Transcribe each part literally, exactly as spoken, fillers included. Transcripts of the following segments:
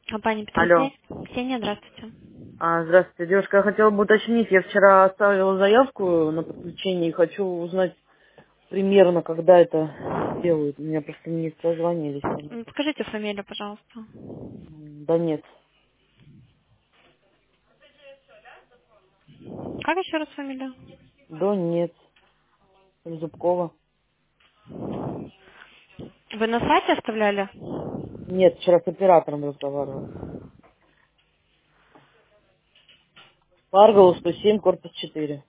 Компания Алло. Петросвязь. Ксения, здравствуйте. А, здравствуйте, девушка. Я хотела бы уточнить. Я вчера оставила заявку на подключение и хочу узнать примерно, когда это сделают. Меня просто не созвонились. там. М, Скажите фамилию, пожалуйста. М, Да нет. Как еще раз фамилия? Да нет. Зубкова. Вы на сайте оставляли? Нет, вчера с оператором разговаривала. Паргал сто семь, корпус четыре.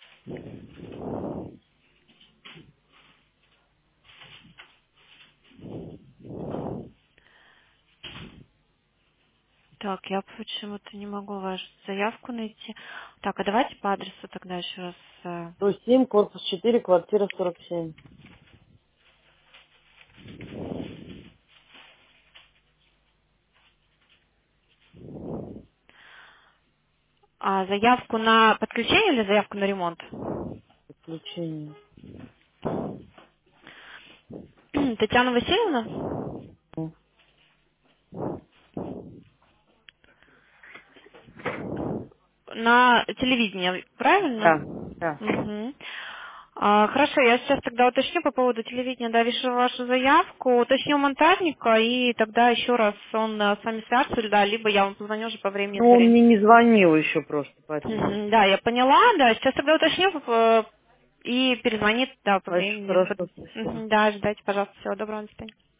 Так, я почему-то не могу вашу заявку найти. Так, а давайте по адресу тогда еще раз. э, сто семь, корпус четыре, квартира сорок семь. А заявку на подключение или заявку на ремонт? Подключение. Татьяна Васильевна? М, На телевидении, правильно? Да, да. Мгм. А, хорошо, я сейчас тогда уточню по поводу телевидения, да, вижу вашу заявку, уточню монтажника, и тогда еще раз он э, с вами свяжется, да, либо я вам позвоню уже по времени Ну, он двери. мне не звонил еще просто, поэтому. Мгм, да, я поняла, да, сейчас тогда уточню э, и перезвонит, да, по Хорошо, времени. хорошо, спасибо. Мгм, да, ждайте, пожалуйста, всего доброго, до свидания.